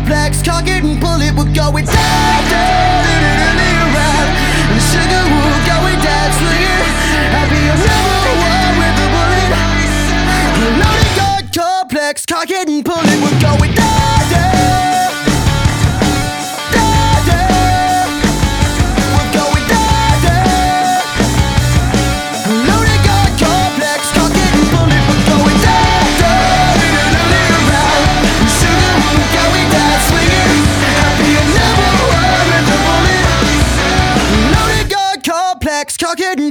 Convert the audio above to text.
complex, cock it and pull it, we're going down, down, around. And the sugar will going down, swinging. I'll be your number one with a bullet. Loaded gun complex, cock it and pull it, we're going down, down, down, down. We're going down, down. Loaded gun complex, cock it and pull it, we're going down, down, around. And sugar will going down, swinging. I'll be your number one with a bullet. Loaded gun complex, cock it and